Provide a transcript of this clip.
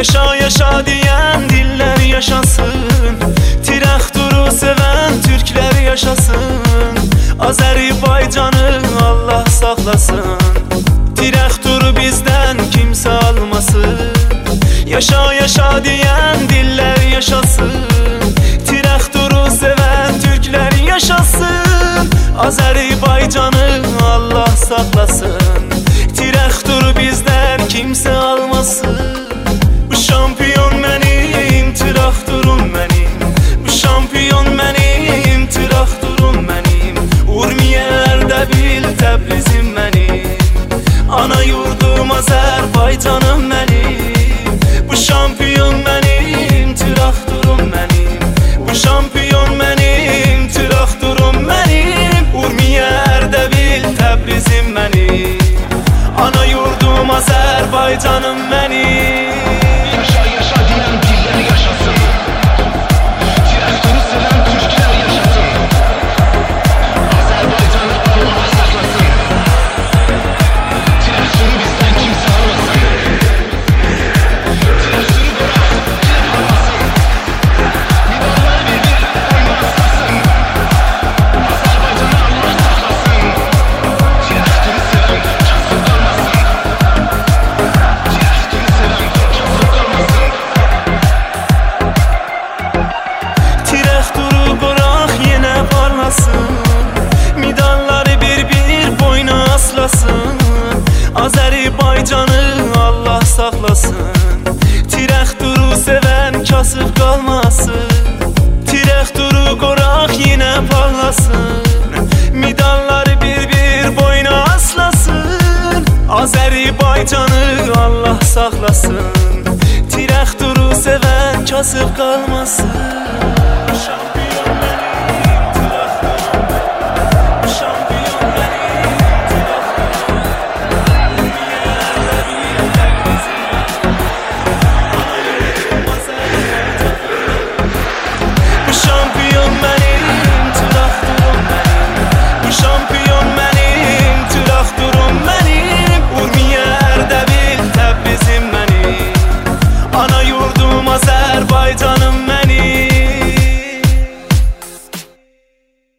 Yaşa yaşa diyen diller yaşasın, Tiraktur'u seven Türkler yaşasın. Azerbaycan'ı Allah saklasın, Tiraktur'u bizden kimse almasın. Yaşa yaşa diyen diller yaşasın, Tiraktur'u seven Türkler yaşasın. Azerbaycan'ı Allah saklasın, Tiraktur'u bizden kimse almasın. Bu şampiyon benim, Tiraktur'um benim. Bu şampiyon benim, Tiraktur'um benim. Urmiye'lerde bil Təbrizim benim. Ana yurdum Azerbaycan'ım benim. Bu şampiyon benim, Tiraktur'um benim. Bu şampiyon benim, Tiraktur'um benim. Urmiye'lerde bil Təbrizim benim. Ana yurdum Azerbaycan'ım benim. Yaşa yaşa diyen diller yaşasın, Tiraktur'u seven Türkler yaşasın. Azerbaycan'ı Allah saklasın, Tiraktur'u bizden kimse almasın. Tiraktur'u bırak, Tirak almasın. Mimarları bir oyuna aslasın. Azerbaycan'ı Allah saklasın, Tiraktur'u seven kasıp kalmasın. Tiraktur'u seven kasıp kalmasın. Tiraktur'u bırak yine parlasın, medalları bir boyuna aslasın. Azerbaycan'ı Allah saklasın, Tiraktur'u seven kasıp kalmasın. Tiraktur'u qorak yine parlasın, medalları bir boyuna aslasın. Azerbaycan'ı Allah saklasın, Tiraktur'u seven kasıp kalmasın. Şampiyon benim.